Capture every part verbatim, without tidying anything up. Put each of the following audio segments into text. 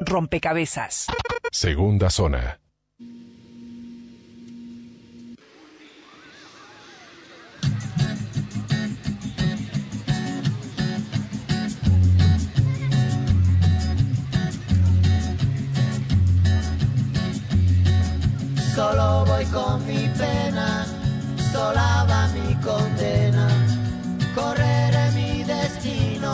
rompecabezas. Segunda zona. Solo voy con mi pena, sola va mi condena. Correré mi destino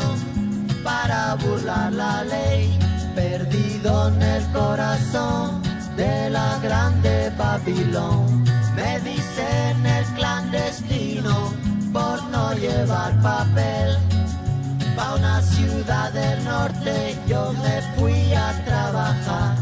para burlar la ley. Perdido en el corazón de la grande Babilón. Me dicen el clandestino por no llevar papel. Pa' una ciudad del norte yo me fui a trabajar.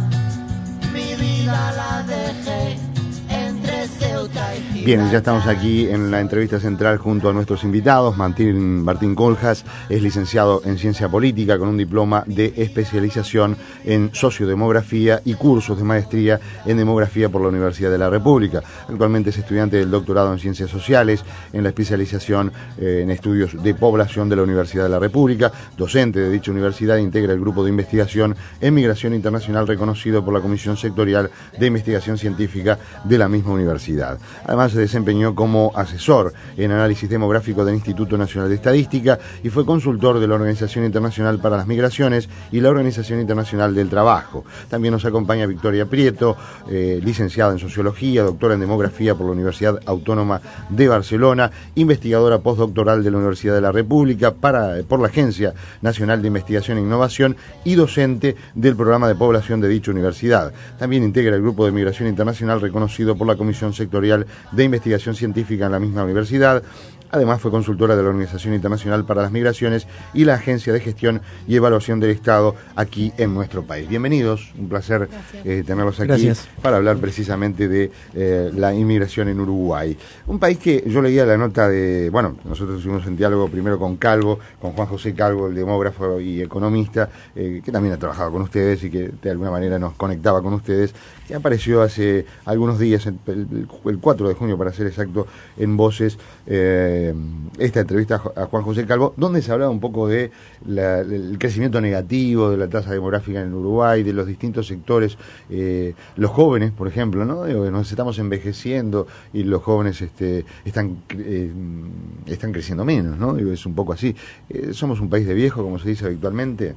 Mi vida la dejé entre Ceuta y Gibraltar. Bien, ya estamos aquí en la entrevista central junto a nuestros invitados. Martín, Martín Coljas es licenciado en Ciencia Política con un diploma de especialización en Sociodemografía y cursos de maestría en Demografía por la Universidad de la República. Actualmente es estudiante del doctorado en Ciencias Sociales, en la especialización eh, en Estudios de Población de la Universidad de la República. Docente de dicha universidad, integra el grupo de investigación en Migración Internacional reconocido por la Comisión Sectorial de Investigación Científica de la misma universidad. Además, se desempeñó como asesor en análisis demográfico del Instituto Nacional de Estadística y fue consultor de la Organización Internacional para las Migraciones y la Organización Internacional del Trabajo. También nos acompaña Victoria Prieto, eh, licenciada en Sociología, doctora en Demografía por la Universidad Autónoma de Barcelona, investigadora postdoctoral de la Universidad de la República para, por la Agencia Nacional de Investigación e Innovación y docente del programa de población de dicha universidad. También integra el grupo de Migración Internacional reconocido por la Comisión Sectorial de Investigación Científica en la misma universidad. Además, fue consultora de la Organización Internacional para las Migraciones y la Agencia de Gestión y Evaluación del Estado aquí en nuestro país. Bienvenidos, un placer eh, tenerlos aquí. Gracias. Para hablar precisamente de eh, la inmigración en Uruguay. Un país que yo leía la nota de, bueno, nosotros estuvimos en diálogo primero con Calvo, con Juan José Calvo, el demógrafo y economista, eh, que también ha trabajado con ustedes y que de alguna manera nos conectaba con ustedes, que apareció hace algunos días, el, el, el cuatro de junio para ser exacto, en Voces, eh, esta entrevista a Juan José Calvo, donde se hablaba un poco de la, el crecimiento negativo de la tasa demográfica en Uruguay, de los distintos sectores, eh, los jóvenes, por ejemplo, ¿no? Digo, nos estamos envejeciendo y los jóvenes este, están eh, están creciendo menos, ¿no? Digo, es un poco así. Eh, somos un país de viejo, como se dice habitualmente.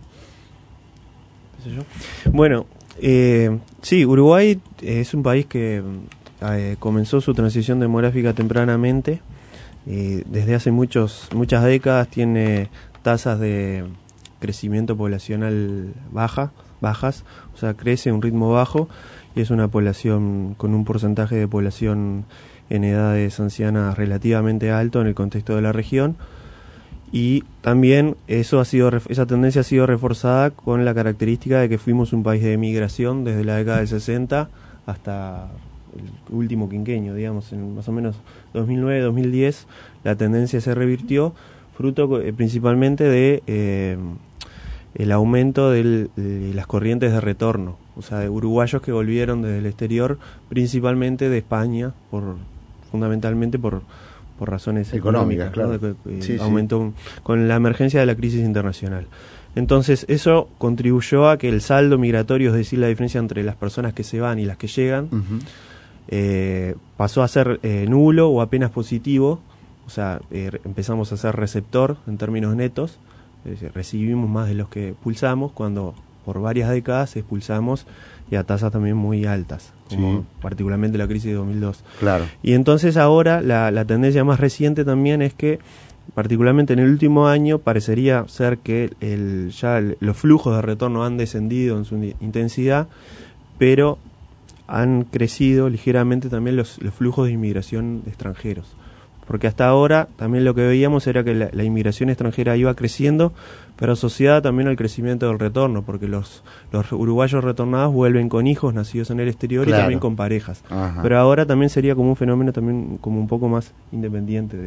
Bueno, eh, sí, Uruguay es un país que eh, comenzó su transición demográfica tempranamente. Eh, desde hace muchos muchas décadas tiene tasas de crecimiento poblacional baja, bajas, o sea, crece a un ritmo bajo y es una población con un porcentaje de población en edades ancianas relativamente alto en el contexto de la región. Y también eso ha sido esa tendencia ha sido reforzada con la característica de que fuimos un país de migración desde la década del sesenta hasta el último quinquenio, digamos, en más o menos dos mil nueve dos mil diez, la tendencia se revirtió, fruto eh, principalmente de eh, el aumento del, de las corrientes de retorno, o sea, de uruguayos que volvieron desde el exterior, principalmente de España, por fundamentalmente por por razones económicas, económicas, claro. ¿no? De, eh, sí, sí. aumentó con la emergencia de la crisis internacional. Entonces, eso contribuyó a que el saldo migratorio, es decir, la diferencia entre las personas que se van y las que llegan, uh-huh. eh, pasó a ser eh, nulo o apenas positivo. O sea, eh, empezamos a ser receptor en términos netos, es decir, recibimos más de los que expulsamos, cuando por varias décadas expulsamos y a tasas también muy altas, como sí. particularmente la crisis de dos mil dos. Claro. Y entonces ahora la, la tendencia más reciente también es que, particularmente en el último año, parecería ser que el, ya el, los flujos de retorno han descendido en su intensidad, pero han crecido ligeramente también los, los flujos de inmigración de extranjeros. Porque hasta ahora también lo que veíamos era que la, la inmigración extranjera iba creciendo, pero asociada también al crecimiento del retorno, porque los, los uruguayos retornados vuelven con hijos nacidos en el exterior, claro. y también con parejas. Ajá. Pero ahora también sería como un fenómeno también como un poco más independiente de,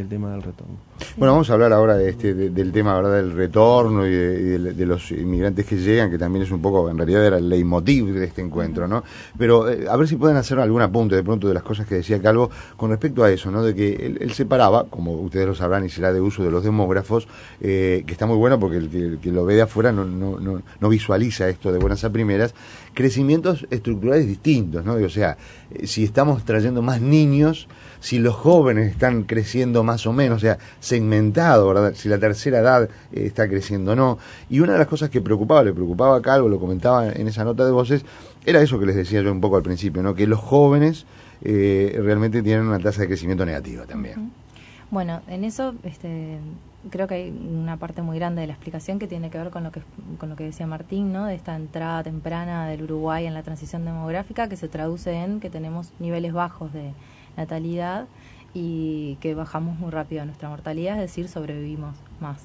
del tema del retorno. Bueno, vamos a hablar ahora de este, de, del tema, ¿verdad?, del retorno y, de, y de, de los inmigrantes que llegan, que también es un poco, en realidad era el leitmotiv de este encuentro, ¿no? Pero eh, a ver si pueden hacer algún apunte de pronto de las cosas que decía Calvo con respecto a eso, ¿no? De que él, él separaba, como ustedes lo sabrán y será de uso de los demógrafos, eh, que está muy bueno porque el que, el que lo ve de afuera no, no, no, no visualiza esto de buenas a primeras, crecimientos estructurales distintos, ¿no? O sea, eh, si estamos trayendo más niños, si los jóvenes están creciendo más o menos, o sea, segmentado, ¿verdad? Si la tercera edad eh, está creciendo o no. Y una de las cosas que preocupaba, le preocupaba a Calvo, lo comentaba en esa nota de voces, era eso que les decía yo un poco al principio, ¿no? Que los jóvenes eh, realmente tienen una tasa de crecimiento negativa también. Uh-huh. Bueno, en eso este, creo que hay una parte muy grande de la explicación que tiene que ver con lo que con lo que decía Martín, ¿no? De esta entrada temprana del Uruguay en la transición demográfica, que se traduce en que tenemos niveles bajos de natalidad y que bajamos muy rápido nuestra mortalidad, es decir, sobrevivimos más.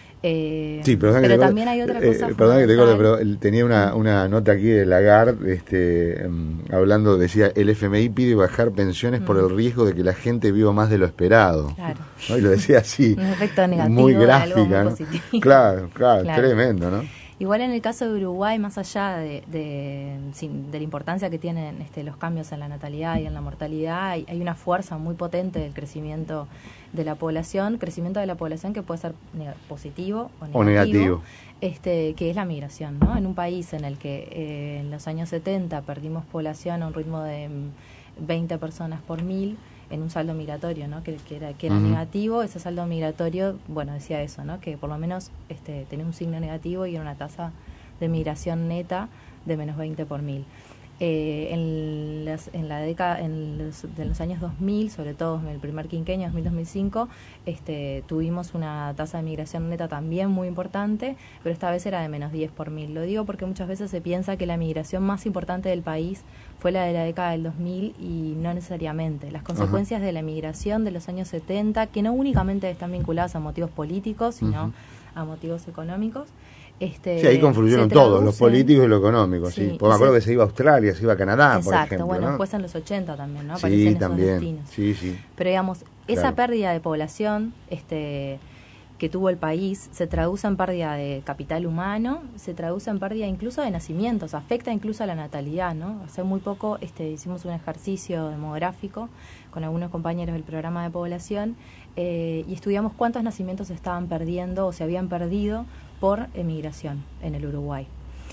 Eh, sí, pero, pero que también hay otra cosa. Eh, perdón que te corte, pero él tenía una, una nota aquí de Lagarde, este, um, hablando, decía, el F M I pide bajar pensiones mm. por el riesgo de que la gente viva más de lo esperado. Claro. ¿No? Y lo decía así, un efecto negativo, muy gráfica, ¿no? Claro, claro, claro, tremendo, ¿no? Igual en el caso de Uruguay, más allá de, de, de la importancia que tienen este, los cambios en la natalidad y en la mortalidad, hay, hay una fuerza muy potente del crecimiento de la población, crecimiento de la población que puede ser positivo o negativo, o negativo. Este, que es la migración, ¿no? En un país en el que eh, en los años setenta perdimos población a un ritmo de veinte personas por mil, en un saldo migratorio, ¿no? que, que era, que era uh-huh. negativo, ese saldo migratorio, bueno, decía eso, ¿no? Que por lo menos este, tenía un signo negativo y era una tasa de migración neta de menos veinte por mil. Eh, en, las, en la década en los, de los años dos mil, sobre todo en el primer quinquenio, dos mil a dos mil cinco, este, tuvimos una tasa de migración neta también muy importante, pero esta vez era de menos diez por mil. Lo digo porque muchas veces se piensa que la migración más importante del país fue la de la década del dos mil y no necesariamente. Las consecuencias uh-huh. de la migración de los años setenta, que no únicamente están vinculadas a motivos políticos, sino uh-huh. a motivos económicos. Este, sí, ahí confluyeron todos, los políticos y lo económico, sí. sí. Porque me acuerdo se, que se iba a Australia, se iba a Canadá, exacto, por ejemplo. Bueno, ¿no? después en los ochenta también, ¿no? Aparecían sí, esos también. destinos. Sí, sí. Pero digamos, esa claro. pérdida de población este, que tuvo el país se traduce en pérdida de capital humano, se traduce en pérdida incluso de nacimientos, afecta incluso a la natalidad, ¿no? Hace muy poco este, hicimos un ejercicio demográfico con algunos compañeros del programa de población eh, y estudiamos cuántos nacimientos se estaban perdiendo o se habían perdido por emigración en el Uruguay.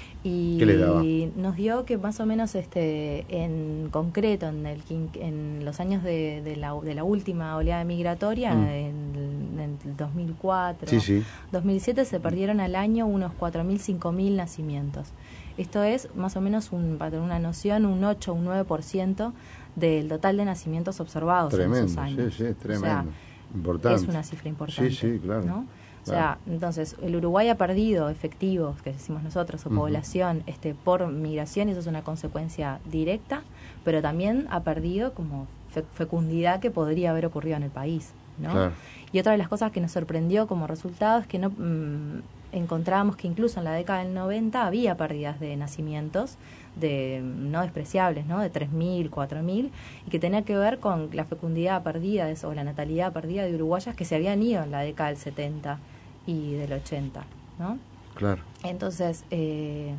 Y ¿qué le daba? Nos dio que más o menos este en concreto en el en los años de, de, la, de la última oleada migratoria, mm. en, en el dos mil cuatro, sí, sí. dos mil siete, se perdieron al año unos cuatro mil, cinco mil nacimientos. Esto es más o menos, un, para tener una noción, un ocho, un nueve por ciento del total de nacimientos observados tremendo, en esos años. Sí, sí, tremendo. O sea, importante. Es una cifra importante. Sí, sí, claro. ¿no? O sea, entonces, el Uruguay ha perdido efectivos, que decimos nosotros, o uh-huh. población, este, por migración, y eso es una consecuencia directa, pero también ha perdido como fe- fecundidad que podría haber ocurrido en el país, ¿no? Claro. Y otra de las cosas que nos sorprendió como resultado es que no mmm, encontrábamos que incluso en la década del noventa había pérdidas de nacimientos, de no despreciables, ¿no? De tres mil, cuatro mil, y que tenía que ver con la fecundidad perdida de, o la natalidad perdida de uruguayas que se habían ido en la década del setenta y del ochenta, ¿no? Claro. Entonces, eh,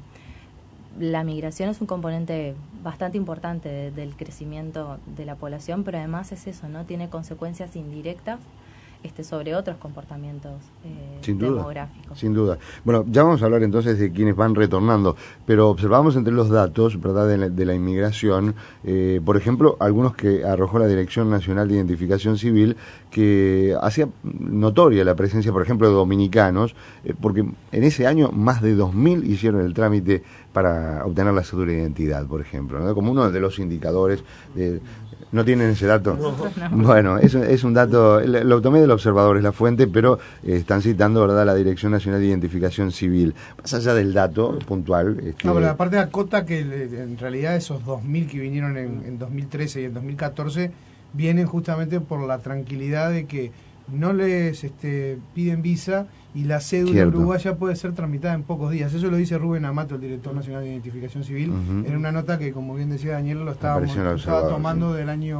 la migración es un componente bastante importante de, del crecimiento de la población, pero además es eso, ¿no? Tiene consecuencias indirectas este, sobre otros comportamientos eh, sin duda, demográficos. Sin duda. Bueno, ya vamos a hablar entonces de quienes van retornando, pero observamos entre los datos, ¿verdad?, de la, de la inmigración, eh, por ejemplo, algunos que arrojó la Dirección Nacional de Identificación Civil, que hacía notoria la presencia, por ejemplo, de dominicanos, eh, porque en ese año más de dos mil hicieron el trámite para obtener la cédula de identidad, por ejemplo, ¿no? Como uno de los indicadores de... ¿No tienen ese dato? No. Bueno, es, es un dato, lo tomé del Observador, es la fuente, pero eh, están citando, ¿verdad?, la Dirección Nacional de Identificación Civil. Más allá del dato puntual... Este... No, pero aparte acota que en realidad esos dos mil que vinieron en, en dos mil trece y en dos mil catorce vienen justamente por la tranquilidad de que no les este, piden visa y la cédula Cierto. uruguaya puede ser tramitada en pocos días. Eso lo dice Rubén Amato, el director nacional de Identificación Civil, uh-huh. en una nota que, como bien decía Daniel, lo estábamos, estaba tomando del año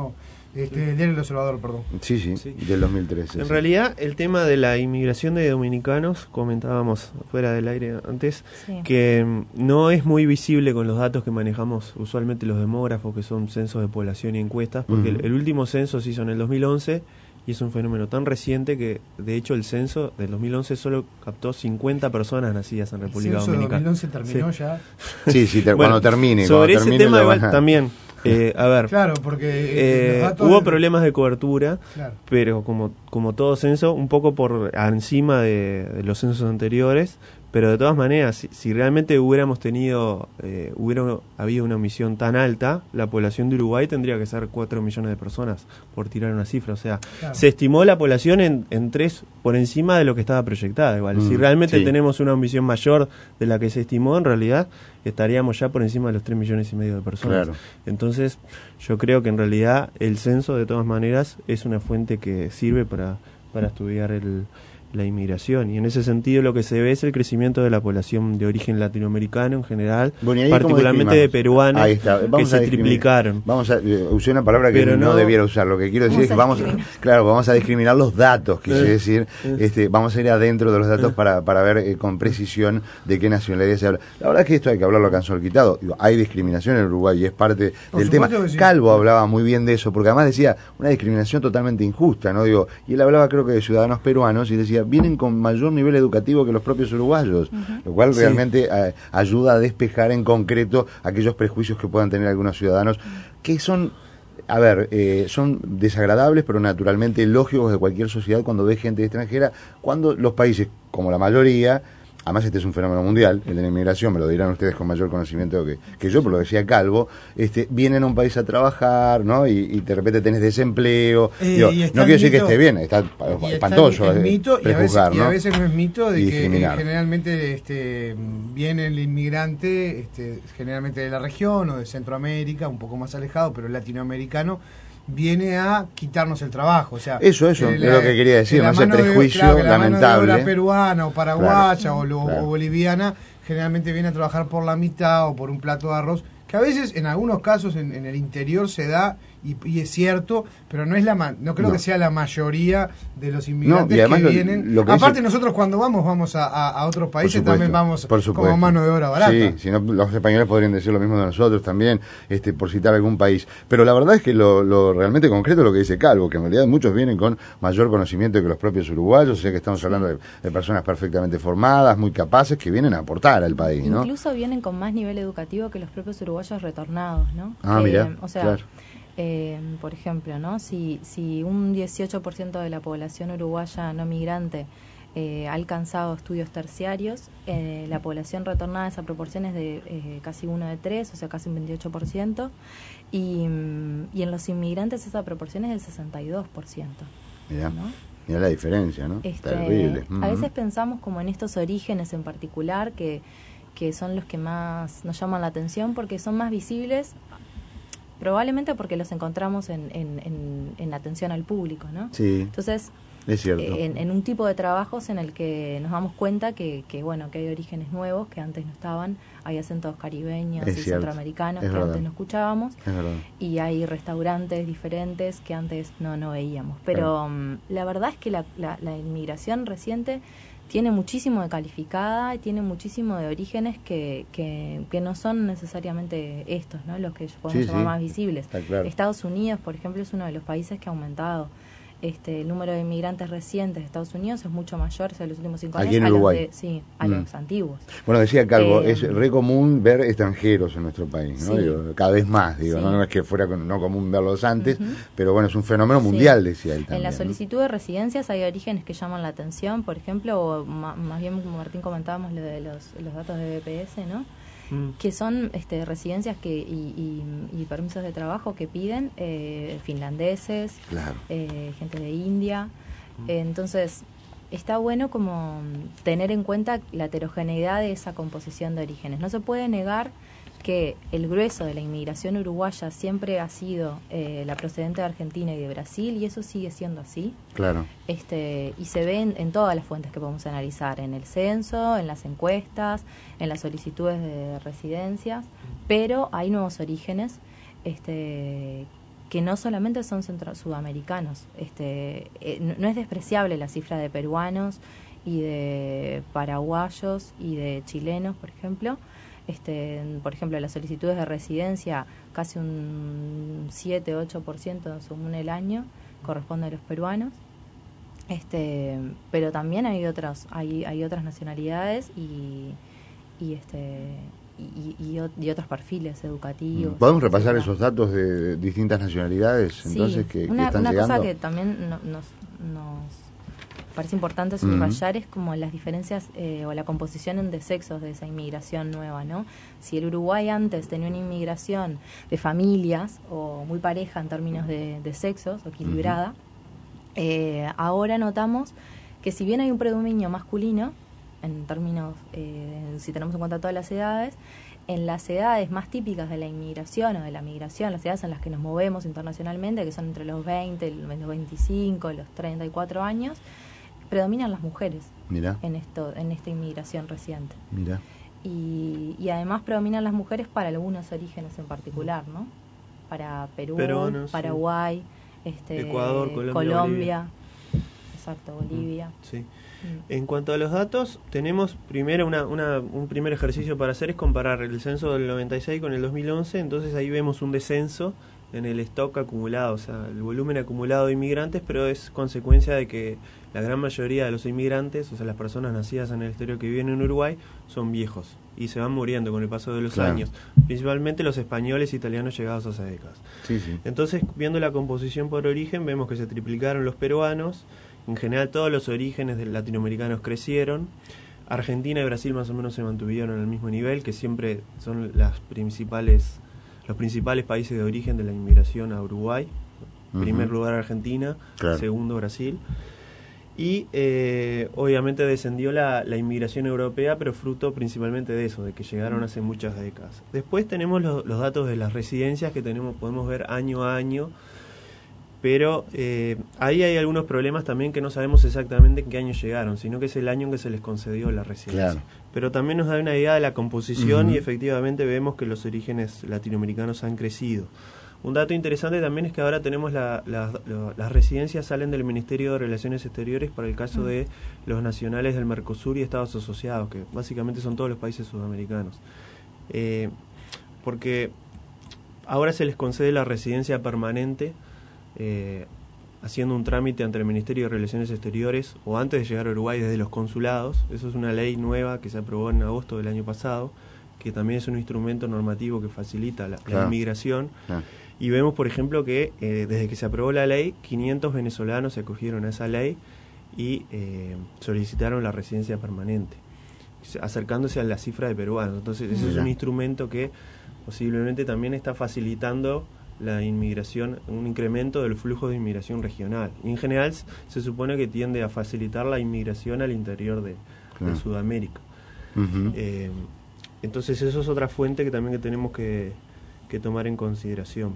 Este, el diario El Observador, perdón. Sí, sí, Sí. del dos mil trece. En sí. realidad, el tema de la inmigración de dominicanos, comentábamos fuera del aire antes, Sí. que mm, no es muy visible con los datos que manejamos usualmente los demógrafos, que son censos de población y encuestas, porque Ujú. el, el último censo se hizo en el dos mil once y es un fenómeno tan reciente que, de hecho, el censo del dos mil once solo captó cincuenta personas nacidas en El República censo de Dominicana. dos mil once terminó Sí. ya. Sí, sí, te- Bueno, cuando termine. Sobre cuando ese termine tema lo igual van a- también, eh, a ver, Claro, porque eh, eh, los datos hubo de- problemas de cobertura, Claro. pero como, como todo censo, un poco por encima de, de los censos anteriores, pero de todas maneras, si, si realmente hubiéramos tenido, eh, hubiera habido una omisión tan alta, la población de Uruguay tendría que ser cuatro millones de personas, por tirar una cifra. O sea, Claro. se estimó la población en, en tres por encima de lo que estaba proyectada. Igual, Mm, si realmente sí. tenemos una omisión mayor de la que se estimó, en realidad estaríamos ya por encima de los tres millones y medio de personas. Claro. Entonces, yo creo que en realidad el censo, de todas maneras, es una fuente que sirve para, para estudiar el, la inmigración. Y en ese sentido lo que se ve es el crecimiento de la población de origen latinoamericano en general, Bueno, ¿y ahí cómo particularmente de discriminamos? peruanos Ahí está. que Vamos se a discriminar. triplicaron. Vamos a, eh, usé una palabra que Pero no, no- debiera usar. Lo que quiero decir Vamos es que a vamos, discriminar. claro, vamos a discriminar los datos, quise Eh, decir. eh. Este, vamos a ir adentro de los datos Eh. para, para ver eh, con precisión de qué nacionalidad se habla. La verdad es que esto hay que hablarlo a canción quitado. Digo, hay discriminación en Uruguay y es parte Por del tema. supuesto que sí. Calvo hablaba muy bien de eso, porque además decía una discriminación totalmente injusta, ¿no? Digo, y él hablaba creo que de ciudadanos peruanos y decía, vienen con mayor nivel educativo que los propios uruguayos, lo cual Sí. realmente eh, ayuda a despejar en concreto aquellos prejuicios que puedan tener algunos ciudadanos, que son, a ver, eh, son desagradables, pero naturalmente lógicos de cualquier sociedad cuando ve gente extranjera, cuando los países, como la mayoría, además este es un fenómeno mundial, el de la inmigración, me lo dirán ustedes con mayor conocimiento que, que yo, por lo que decía Calvo, este, vienen a un país a trabajar, ¿no? Y, y de repente tenés desempleo. Eh, Digo, y está no quiero decir que el mito- esté bien, está Y está espantoso el, el eh, mito y a, veces, prejuzgar, y a ¿no? veces no es mito de Y que eh, discriminar. generalmente este, viene el inmigrante este, generalmente de la región o de Centroamérica, un poco más alejado, pero latinoamericano, viene a quitarnos el trabajo. O sea, Eso, eso, que es lo que quería decir, que la más el mano de- prejuicio claro, que la mano de lamentable. obra peruana o paraguaya Claro, o, lo- claro. o boliviana generalmente viene a trabajar por la mitad o por un plato de arroz, que a veces en algunos casos en, en el interior se da y, y es cierto, pero no es la ma- no creo No. que sea la mayoría de los inmigrantes No, y además que lo- vienen. lo que Aparte dice- nosotros cuando vamos vamos a, a- a otros países Por supuesto, también vamos por supuesto. como mano de obra barata. Sí, si no, los españoles podrían decir lo mismo de nosotros también, este, por citar algún país. Pero la verdad es que lo, lo realmente concreto es lo que dice Calvo, que en realidad muchos vienen con mayor conocimiento que los propios uruguayos, o sea que estamos hablando de, de personas perfectamente formadas, muy capaces, que vienen a aportar al país, ¿no? Incluso vienen con más nivel educativo que los propios uruguayos retornados, ¿no? Ah, Que, mirá, o sea, claro. eh, por ejemplo, ¿no? Si, si un dieciocho por ciento de la población uruguaya no migrante eh, ha alcanzado estudios terciarios, eh, la población retornada, esa proporción es de eh, casi uno de tres, o sea, casi un veintiocho por ciento, y, mm, y en los inmigrantes esa proporción es del sesenta y dos por ciento. Mirá, ¿no? mirá la diferencia, ¿no? Este, Terrible. A veces pensamos como en estos orígenes en particular que, que son los que más nos llaman la atención porque son más visibles, probablemente porque los encontramos en, en, en, en atención al público, ¿no? Sí, Entonces, es cierto. en, en un tipo de trabajos en el que nos damos cuenta que, que bueno que hay orígenes nuevos que antes no estaban, hay acentos caribeños Es y cierto, centroamericanos es que verdad. antes no escuchábamos, Es verdad. y hay restaurantes diferentes que antes no no veíamos. Pero um, la verdad es que la, la, la inmigración reciente tiene muchísimo de calificada y tiene muchísimo de orígenes que, que, que no son necesariamente estos, ¿no? Los que podemos Sí, llamar sí, más visibles. está claro. Estados Unidos, por ejemplo, es uno de los países que ha aumentado. Este, el número de inmigrantes recientes de Estados Unidos es mucho mayor, o sea, en los últimos cinco Aquí años, en a los Uruguay. de, sí, a Mm. los antiguos. Bueno, decía Calvo, Eh, es re común ver extranjeros en nuestro país, ¿no? Sí. Digo, cada vez más, digo, Sí. ¿no? No es que fuera con- no común verlos antes, Ujú. pero bueno, es un fenómeno Sí. mundial, decía él también. En la ¿no? solicitud de residencias hay orígenes que llaman la atención, por ejemplo, o ma- más bien como Martín comentábamos lo de los, los datos de B P S, ¿no? Mm. Que son este, residencias que y, y, y permisos de trabajo que piden eh, finlandeses, Claro. eh, gente de India. Eh, entonces, está bueno como tener en cuenta la heterogeneidad de esa composición de orígenes. No se puede negar que el grueso de la inmigración uruguaya siempre ha sido eh, la procedente de Argentina y de Brasil, y eso sigue siendo así. Claro. Este, y se ve en, en todas las fuentes que podemos analizar, en el censo, en las encuestas, en las solicitudes de residencias, pero hay nuevos orígenes este, que no solamente son centro sudamericanos. Este, eh, no, no es despreciable la cifra de peruanos y de paraguayos y de chilenos, por ejemplo. Este, por ejemplo, las solicitudes de residencia, casi un siete ocho por ciento según el año, corresponde a los peruanos. Este, pero también hay otras, hay, hay otras nacionalidades y, y este y, y, y otros perfiles educativos. ¿Podemos repasar esos datos de distintas nacionalidades entonces sí, que, que una, están una llegando? Cosa que también no, nos, nos parece importante subrayar uh-huh. es como las diferencias eh, o la composición de sexos de esa inmigración nueva, ¿no? Si el Uruguay antes tenía una inmigración de familias o muy pareja en términos de, de sexos, equilibrada, uh-huh. eh, ahora notamos que si bien hay un predominio masculino, en términos, eh, si tenemos en cuenta todas las edades, en las edades más típicas de la inmigración o de la migración, las edades en las que nos movemos internacionalmente, que son entre los veinte, los veinticinco, los treinta y cuatro años, predominan las mujeres. Mirá. en esto en esta inmigración reciente. Mirá. Y, y además predominan las mujeres para algunos orígenes en particular, ¿no? Para Perú, Peruanos, Paraguay, sí. este, Ecuador, Colombia, Colombia Bolivia. Exacto, Bolivia. Sí. Mm. En cuanto a los datos, tenemos primero una, una, un primer ejercicio para hacer es comparar el censo del noventa y seis con el dos mil once, entonces ahí vemos un descenso en el stock acumulado, o sea, el volumen acumulado de inmigrantes, pero es consecuencia de que la gran mayoría de los inmigrantes, o sea, las personas nacidas en el exterior que viven en Uruguay, son viejos y se van muriendo con el paso de los claro. años, principalmente los españoles e italianos llegados hace décadas. Sí, sí. Entonces, viendo la composición por origen, vemos que se triplicaron los peruanos, en general todos los orígenes de latinoamericanos crecieron. Argentina y Brasil más o menos se mantuvieron al mismo nivel, que siempre son las principales, los principales países de origen de la inmigración a Uruguay. Uh-huh. Primer lugar Argentina, claro. segundo Brasil. Y eh, obviamente descendió la, la inmigración europea, pero fruto principalmente de eso, de que llegaron hace muchas décadas. Después tenemos lo, los datos de las residencias que tenemos, podemos ver año a año. Pero eh, ahí hay algunos problemas también que no sabemos exactamente en qué año llegaron, sino que es el año en que se les concedió la residencia. Claro. Pero también nos da una idea de la composición uh-huh. y efectivamente vemos que los orígenes latinoamericanos han crecido. Un dato interesante también es que ahora tenemos la, la, la, las residencias salen del Ministerio de Relaciones Exteriores para el caso uh-huh. de los nacionales del Mercosur y Estados Asociados, que básicamente son todos los países sudamericanos. Eh, porque ahora se les concede la residencia permanente, Eh, haciendo un trámite ante el Ministerio de Relaciones Exteriores o antes de llegar a Uruguay desde los consulados. Eso es una ley nueva que se aprobó en agosto del año pasado, que también es un instrumento normativo que facilita la, claro. la inmigración. Claro. Y vemos, por ejemplo, que eh, desde que se aprobó la ley, quinientos venezolanos se acogieron a esa ley y eh, solicitaron la residencia permanente, acercándose a la cifra de peruanos. Entonces, ese Mira. es un instrumento que posiblemente también está facilitando la inmigración, un incremento del flujo de inmigración regional. Y en general se supone que tiende a facilitar la inmigración al interior de, claro. de Sudamérica. Uh-huh. Eh, entonces eso es otra fuente que también que tenemos que, que tomar en consideración.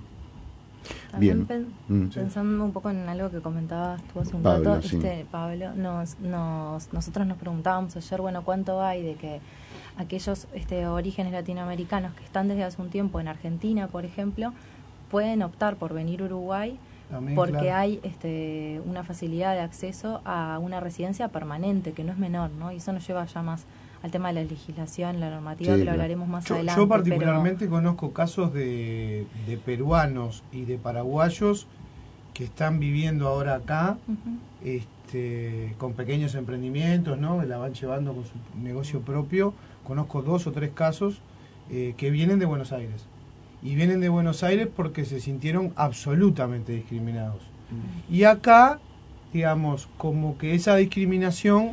También Bien. Pen, pensando un poco en algo que comentabas tú hace un Pablo, rato, sí. este, Pablo, nos, nos, nosotros nos preguntábamos ayer, bueno, ¿cuánto hay de que aquellos este, orígenes latinoamericanos que están desde hace un tiempo en Argentina, por ejemplo, pueden optar por venir a Uruguay También, porque claro. hay este, una facilidad de acceso a una residencia permanente, que no es menor, ¿no? Y eso nos lleva ya más al tema de la legislación, la normativa, sí, que lo hablaremos más yo, adelante. Yo particularmente pero... conozco casos de, de peruanos y de paraguayos que están viviendo ahora acá, uh-huh. este, con pequeños emprendimientos, ¿no? La van llevando con su negocio propio. Conozco dos o tres casos eh, que vienen de Buenos Aires. Y vienen de Buenos Aires porque se sintieron absolutamente discriminados. Mm. Y acá, digamos, como que esa discriminación,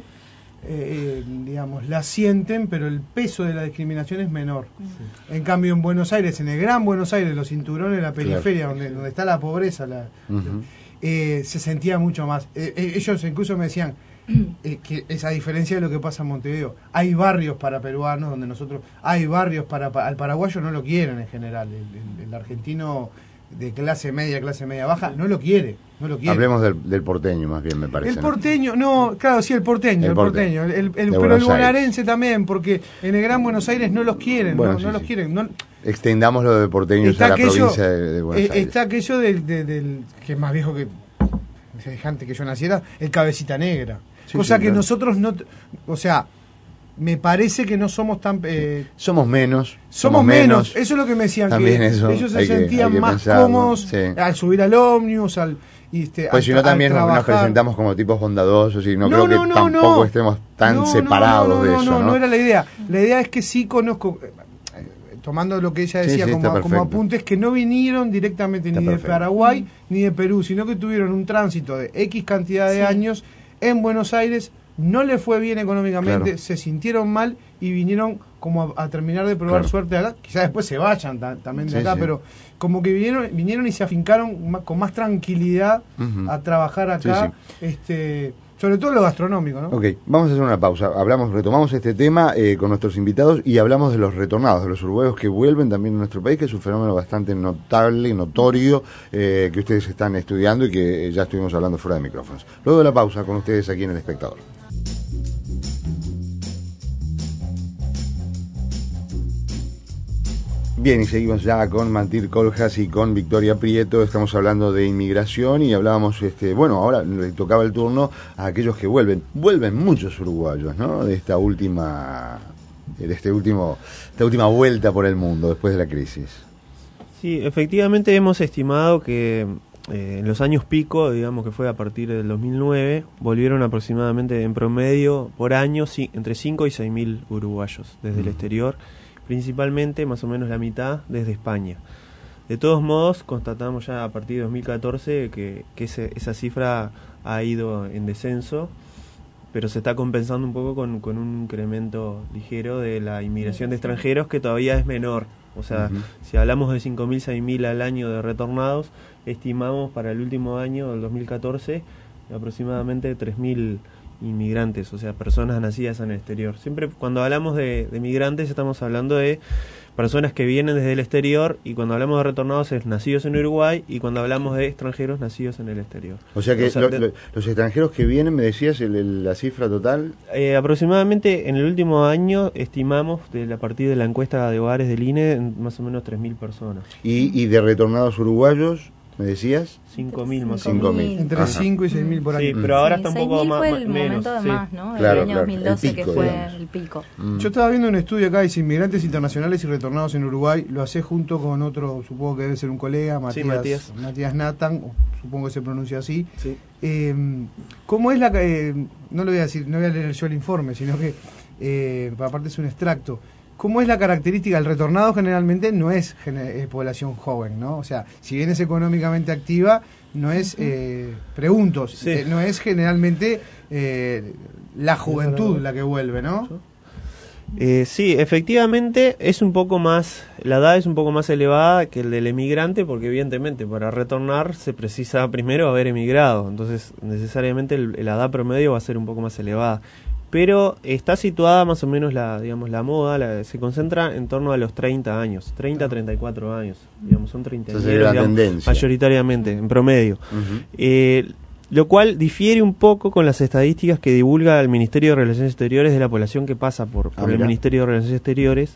eh, digamos, la sienten, pero el peso de la discriminación es menor. Sí. En cambio, en Buenos Aires, en el Gran Buenos Aires, los cinturones de la periferia, claro. donde, donde está la pobreza, la, uh-huh. eh, se sentía mucho más. Eh, eh, ellos incluso me decían, Eh, que es a diferencia de lo que pasa en Montevideo, hay barrios para peruanos donde nosotros, hay barrios para, para al paraguayo no lo quieren en general, el, el, el argentino de clase media, clase media baja, no lo quiere, no lo quiere. Hablemos del, del porteño más bien, me parece. El porteño, no, claro, sí, el porteño, el, el porteño, porteño el, el, pero el bonaerense también, porque en el Gran Buenos Aires no los quieren, bueno, no, sí, no los sí. quieren, no, Extendamos lo de porteños está a la aquello, provincia de, de Buenos eh, Aires. Está aquello del, de, del que es más viejo que antes que yo naciera, el cabecita negra. Sí, cosa sí, que claro. nosotros no, o sea, me parece que no somos tan... Eh, somos menos. Somos menos. Eso es lo que me decían, También que eso ellos se hay que- sentían hay que más pensarlo, cómodos sí. al subir al ómnibus, al... Y este, Pues al si no tra- también al nos, nos trabajar. presentamos como tipos bondadosos y no, No, creo que no, no, tampoco no. estemos tan No, no, separados no, no, de no, eso, no, ¿no? no era la idea. La idea es que sí conozco, eh, tomando lo que ella Sí, decía sí, como, está como perfecto. apuntes, que no vinieron directamente Está ni perfecto. de Paraguay ni de Perú, sino que tuvieron un tránsito de X cantidad de Sí. años en Buenos Aires, no le fue bien económicamente, Claro. se sintieron mal y vinieron como a, a terminar de probar Claro. suerte acá. Quizás después se vayan ta- también de Sí, acá, sí. pero como que vinieron vinieron y se afincaron ma- con más tranquilidad Ujú. a trabajar acá, Sí, este sobre todo lo gastronómico, ¿no? Ok, vamos a hacer una pausa. Hablamos, retomamos este tema eh, con nuestros invitados y hablamos de los retornados, de los uruguayos que vuelven también a nuestro país, que es un fenómeno bastante notable, notorio, eh, que ustedes están estudiando y que eh, ya estuvimos hablando fuera de micrófonos. Luego de la pausa con ustedes aquí en El Espectador. Bien, y seguimos ya con Mantir Coljas y con Victoria Prieto. Estamos hablando de inmigración y hablábamos, este, bueno, ahora le tocaba el turno a aquellos que vuelven. Vuelven muchos uruguayos, ¿no? De esta última, de este último, esta última vuelta por el mundo después de la crisis. Sí, efectivamente hemos estimado que eh, en los años pico, digamos que fue a partir del dos mil nueve, volvieron aproximadamente en promedio por año sí, entre cinco y seis mil uruguayos desde el exterior, principalmente más o menos la mitad desde España. De todos modos, constatamos ya a partir de dos mil catorce que, que ese, esa cifra ha ido en descenso, pero se está compensando un poco con, con un incremento ligero de la inmigración de extranjeros que todavía es menor. O sea, Ujú. si hablamos de cinco mil, seis mil al año de retornados, estimamos para el último año, el dos mil catorce, aproximadamente tres mil inmigrantes, o sea, personas nacidas en el exterior. Siempre cuando hablamos de, de migrantes estamos hablando de personas que vienen desde el exterior, y cuando hablamos de retornados es nacidos en Uruguay, y cuando hablamos de extranjeros nacidos en el exterior. O sea que O sea, lo- de- lo- los extranjeros que vienen, me decías el- el- la cifra total. Eh, aproximadamente en el último año estimamos, de la, a partir de la encuesta de hogares del I N E, en más o menos tres mil personas. Y, y de retornados uruguayos, me decías. cinco mil más o Cinco menos. mil. Entre Ajá. cinco y seis mil por Sí, año. pero ahora Sí, está un seis poco mil más fue el menos. momento de sí. más, ¿no? Claro, el año claro, dos mil doce el pico, que fue digamos. el pico. Mm. Yo estaba viendo un estudio acá, dice inmigrantes internacionales y retornados en Uruguay. Lo hace junto con otro, supongo que debe ser un colega, Matías, Sí, Matías. Matías Nathan, o supongo que se pronuncia así. Sí. Eh, ¿Cómo es la... Eh, no lo voy a decir, no voy a leer yo el informe, sino que, eh, aparte es un extracto. ¿Cómo es la característica? El retornado generalmente no es, gene- es población joven, ¿no? O sea, si bien es económicamente activa, no es, eh, pregunto, Sí. eh, no es generalmente eh, la juventud la que vuelve, ¿no? Eh, sí, efectivamente es un poco más, la edad es un poco más elevada que el del emigrante, porque evidentemente para retornar se precisa primero haber emigrado, entonces necesariamente el- la edad promedio va a ser un poco más elevada. Pero está situada más o menos la, digamos, la moda, la- se concentra en torno a los treinta años, treinta a treinta y cuatro años, digamos, son treinta Esa sería la tendencia. mayoritariamente, en promedio. Ujú. Eh, lo cual difiere un poco con las estadísticas que divulga el Ministerio de Relaciones Exteriores de la población que pasa por, por Ah, el mirá. Ministerio de Relaciones Exteriores,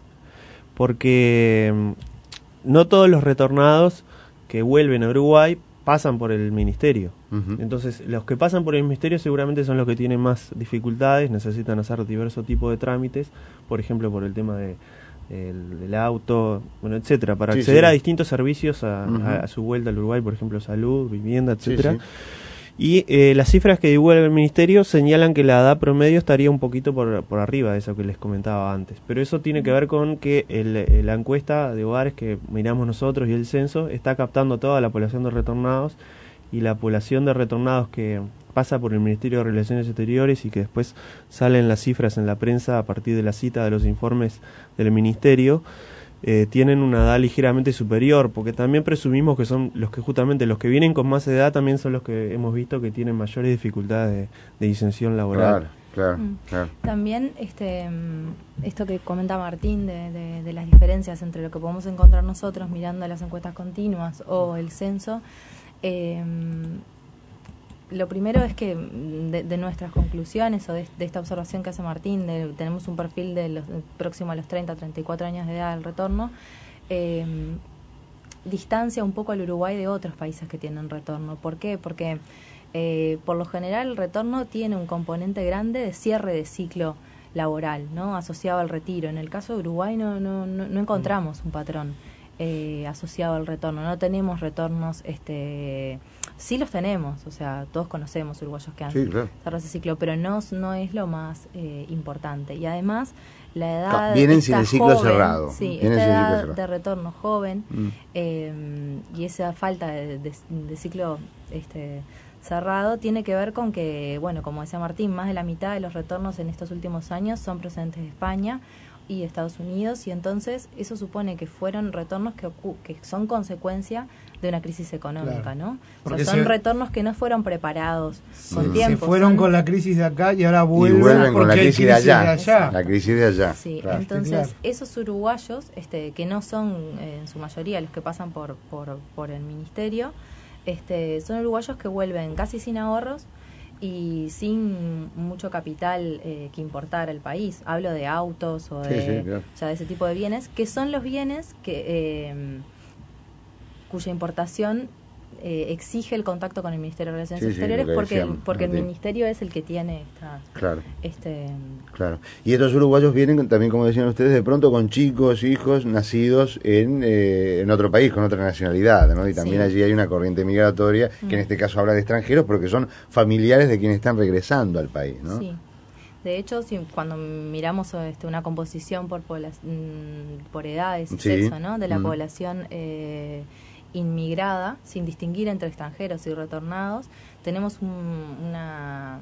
porque mm, no todos los retornados que vuelven a Uruguay pasan por el Ministerio. Ujú. Entonces, los que pasan por el Ministerio seguramente son los que tienen más dificultades, necesitan hacer diversos tipos de trámites, por ejemplo, por el tema de el, del auto, bueno, etcétera, para Sí, acceder sí. a distintos servicios a, Ujú. a- a su vuelta al Uruguay, por ejemplo, salud, vivienda, Sí, etcétera. sí. Y eh, las cifras que divulga el Ministerio señalan que la edad promedio estaría un poquito por, por arriba de eso que les comentaba antes. Pero eso tiene que ver con que el, eh, la encuesta de hogares que miramos nosotros y el censo está captando toda la población de retornados, y la población de retornados que pasa por el Ministerio de Relaciones Exteriores y que después salen las cifras en la prensa a partir de la cita de los informes del Ministerio, eh, tienen una edad ligeramente superior, porque también presumimos que son los que justamente los que vienen con más edad también son los que hemos visto que tienen mayores dificultades de, de inserción laboral. Claro, claro, Mm. claro. También este mm, esto que comenta Martín de, de- de las diferencias entre lo que podemos encontrar nosotros mirando las encuestas continuas o el censo, eh, lo primero es que mm, de, de nuestras conclusiones o de, de esta observación que hace Martín, de, tenemos un perfil de los, próximo a los treinta, treinta y cuatro años de edad del retorno, eh, distancia un poco al Uruguay de otros países que tienen retorno. ¿Por qué? Porque eh, por lo general el retorno tiene un componente grande de cierre de ciclo laboral, ¿no? Asociado al retiro. En el caso de Uruguay no, no, no, no encontramos un patrón eh, asociado al retorno. No tenemos retornos, este, sí los tenemos, o sea, todos conocemos uruguayos que han sí, claro. cerrado ese ciclo, pero no, no es lo más eh, importante. Y además la edad vienen sin el ciclo joven, cerrado. Sí, vienen esta edad cerrado. de retorno joven mm. eh, y esa falta de, de, de ciclo este, cerrado tiene que ver con que, bueno, como decía Martín, más de la mitad de los retornos en estos últimos años son procedentes de España y de Estados Unidos, y entonces eso supone que fueron retornos que, que son consecuencia de una crisis económica, claro. ¿no? O sea, son se, retornos que no fueron preparados sí. con tiempo. Se fueron son, con la crisis de acá y ahora vuelven, y vuelven con la crisis, crisis de, allá. de allá. La crisis de allá. Sí, claro. entonces claro. esos uruguayos, este, que no son eh, en su mayoría los que pasan por, por, por el ministerio, este, son uruguayos que vuelven casi sin ahorros y sin mucho capital eh, que importar al país. Hablo de autos o de, sí, sí, claro. o sea, de ese tipo de bienes, que son los bienes que eh, cuya importación eh, exige el contacto con el Ministerio de Relaciones sí, Exteriores, sí, porque, decíamos, porque el sí. Ministerio es el que tiene esta... Claro. Este, claro. Y estos uruguayos vienen también, como decían ustedes, de pronto con chicos, hijos nacidos en, eh, en otro país, con otra nacionalidad, ¿no? Y también sí. allí hay una corriente migratoria, mm. que en este caso habla de extranjeros, porque son familiares de quienes están regresando al país, ¿no? Sí. De hecho, si, cuando miramos este, una composición por pobla mm, por edades y sí. sexo, ¿no? De la mm. población eh, inmigrada, sin distinguir entre extranjeros y retornados, tenemos un, una,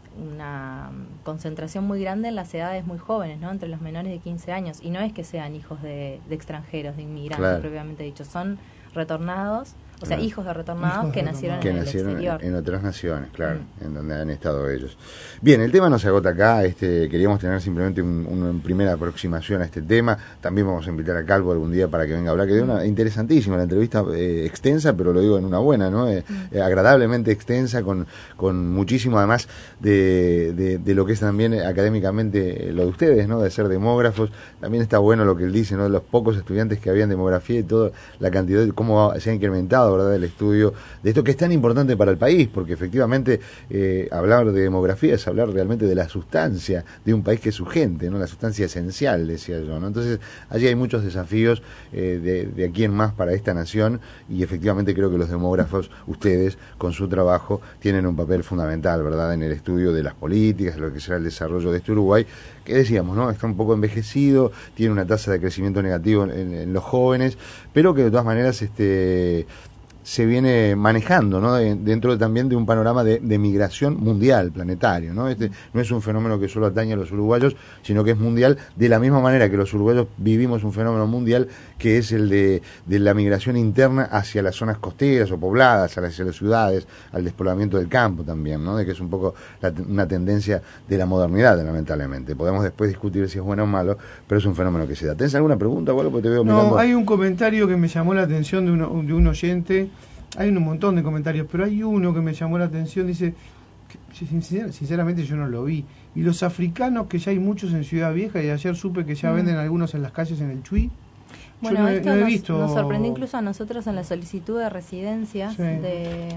una concentración muy grande en las edades muy jóvenes, ¿no? Entre los menores de quince años. Y no es que sean hijos de, de extranjeros, de inmigrantes, claro. propiamente dicho. Son retornados, o sea, claro. hijos de retornados hijos que de nacieron que en nacieron el exterior. En, en otras naciones, claro, mm. en donde han estado ellos. Bien, el tema no se agota acá, este, queríamos tener simplemente un, una primera aproximación a este tema. También vamos a invitar a Calvo algún día para que venga a hablar, que dio una interesantísima, la entrevista eh, extensa, pero lo digo en una buena, ¿no? Eh, mm. eh, agradablemente extensa, con, con muchísimo además de, de, de lo que es también académicamente lo de ustedes, ¿no? De ser demógrafos. También está bueno lo que él dice, ¿no? De los pocos estudiantes que había en demografía y toda la cantidad de cómo se ha incrementado, ¿verdad?, el estudio de esto que es tan importante para el país, porque efectivamente eh, hablar de demografía es hablar realmente de la sustancia de un país que es su gente, ¿no? La sustancia esencial, decía yo, ¿no? Entonces allí hay muchos desafíos eh, de, de aquí en más para esta nación, y efectivamente creo que los demógrafos, ustedes con su trabajo, tienen un papel fundamental, ¿verdad?, en el estudio de las políticas, lo que será el desarrollo de este Uruguay, que decíamos, ¿no? Está un poco envejecido, tiene una tasa de crecimiento negativo en, en, en los jóvenes, pero que de todas maneras este se viene manejando, ¿no? De, dentro de, también de un panorama de, de migración mundial, planetario, ¿no? Este no es un fenómeno que solo atañe a los uruguayos, sino que es mundial, de la misma manera que los uruguayos vivimos un fenómeno mundial que es el de, de la migración interna hacia las zonas costeras o pobladas, hacia las ciudades, al despoblamiento del campo también, ¿no? De que es un poco la, una tendencia de la modernidad, lamentablemente. Podemos después discutir si es bueno o malo, pero es un fenómeno que se da. ¿Tenés alguna pregunta o algo? Porque te veo mirando. No, hay un comentario que me llamó la atención de, uno, de un oyente. Hay un montón de comentarios, pero hay uno que me llamó la atención, dice, que, sinceramente yo no lo vi, y los africanos, que ya hay muchos en Ciudad Vieja, y ayer supe que ya mm. venden algunos en las calles en el Chuy. Bueno, no, esto no he nos, visto... nos sorprendió incluso a nosotros en la solicitud de residencias sí. de...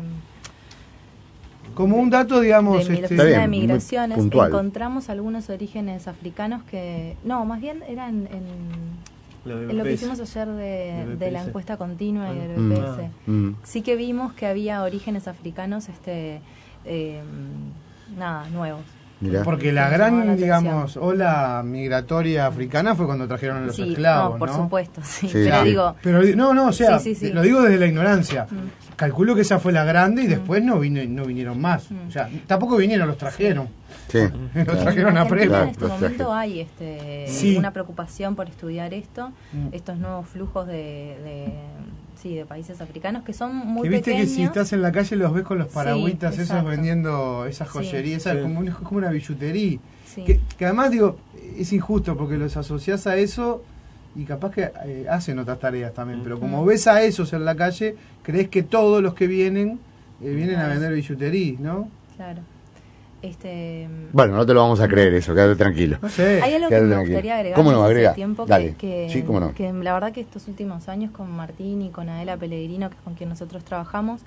Como un dato, digamos... De este, la oficina de migraciones, encontramos algunos orígenes africanos que... No, más bien eran en... Lo, en lo que hicimos ayer de, de la encuesta continua y del B P S. Mm, mm. Sí que vimos que había orígenes africanos, este eh, nada, nuevos. Mirá. Porque la gran, la digamos, ola migratoria africana fue cuando trajeron a los sí, esclavos, no, por ¿no? supuesto, sí. sí pero sí. digo... Pero, no, no, o sea, sí, sí, sí. lo digo desde la ignorancia. Mm. Calculo que esa fue la grande y después mm. no, vino, no vinieron más. Mm. O sea, tampoco vinieron, los trajeron. Sí. Los claro. trajeron a prueba. En este momento hay este, sí. una preocupación por estudiar esto, mm. estos nuevos flujos de... de sí, de países africanos que son muy que viste pequeños. Que si estás en la calle los ves con los paragüitas sí, esos vendiendo esas joyerías, sí, esa, sí. Como, una, como una billutería. Sí. Que, que además, digo, es injusto porque los asociás a eso y capaz que eh, hacen otras tareas también, mm. pero como mm. ves a esos en la calle, crees que todos los que vienen, eh, vienen claro. a vender billutería, ¿no? Claro. Este, bueno, no te lo vamos a creer eso, quédate tranquilo. No sé. Hay algo Quédate que me tranquilo. gustaría agregar. ¿Cómo no? en ese Agrega. tiempo Dale. que, que, Sí, cómo no. que la verdad que estos últimos años con Martín y con Adela Pellegrino, que es con quien nosotros trabajamos,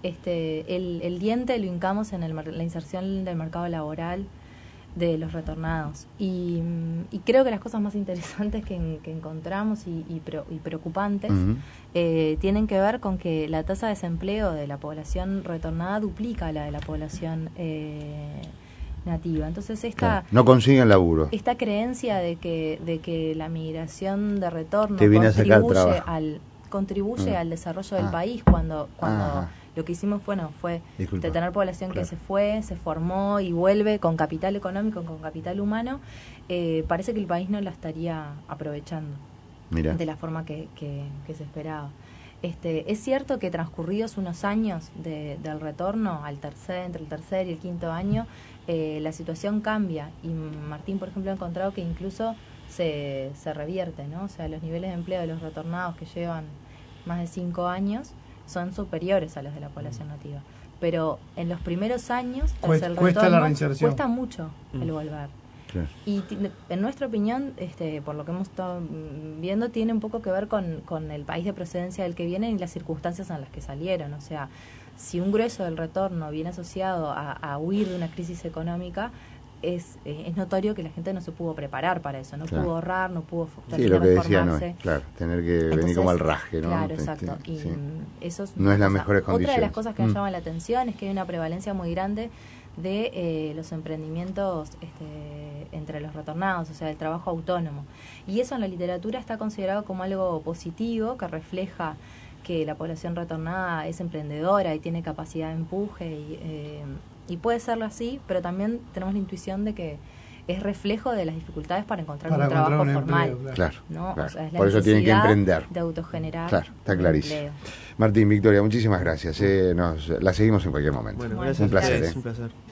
este, el, el diente lo hincamos en el, la inserción del mercado laboral de los retornados. Y, y creo que las cosas más interesantes que, que encontramos y, y, pro, y preocupantes uh-huh. eh, tienen que ver con que la tasa de desempleo de la población retornada duplica la de la población eh, nativa. Entonces esta claro, no consiguen laburo. Esta creencia de que de que la migración de retorno Te viene contribuye a sacar al contribuye uh-huh. al desarrollo del ah. país cuando cuando ah. lo que hicimos fue, no, fue Disculpa. de tener población claro. que se fue, se formó y vuelve con capital económico, con capital humano, eh, parece que el país no la estaría aprovechando Mirá. de la forma que, que, que se esperaba. Este, es cierto que transcurridos unos años de, del retorno al tercer, entre el tercer y el quinto año, eh, la situación cambia y Martín, por ejemplo, ha encontrado que incluso se, se revierte, ¿no? O sea, los niveles de empleo de los retornados que llevan más de cinco años son superiores a los de la población nativa. Pero en los primeros años, cuesta, el cuesta retorno, la reinserción. Cuesta mucho mm. el volver. Claro. Y en nuestra opinión, este, por lo que hemos estado viendo, tiene un poco que ver con, con el país de procedencia del que vienen y las circunstancias en las que salieron. O sea, si un grueso del retorno viene asociado a, a huir de una crisis económica, es, es notorio que la gente no se pudo preparar para eso, no claro. pudo ahorrar, no pudo sí, lo que decía no es, claro, tener que Entonces, venir como al raje, ¿no? Claro, exacto. Y sí. eso es no es las cosa. mejores condiciones. Otra de las cosas que mm. nos llama la atención es que hay una prevalencia muy grande de eh, los emprendimientos este, entre los retornados, o sea, el trabajo autónomo. Y eso en la literatura está considerado como algo positivo, que refleja que la población retornada es emprendedora y tiene capacidad de empuje y, eh, y puede serlo así, pero también tenemos la intuición de que es reflejo de las dificultades para encontrar para un trabajo un formal. Empleo, claro, ¿no? claro. O sea, es la por eso tienen que emprender. De autogenerar. Claro, está clarísimo. Empleo. Martín, Victoria, muchísimas gracias. Eh, nos, la seguimos en cualquier momento. Bueno, Bueno, gracias. un placer. Es Eh. un placer.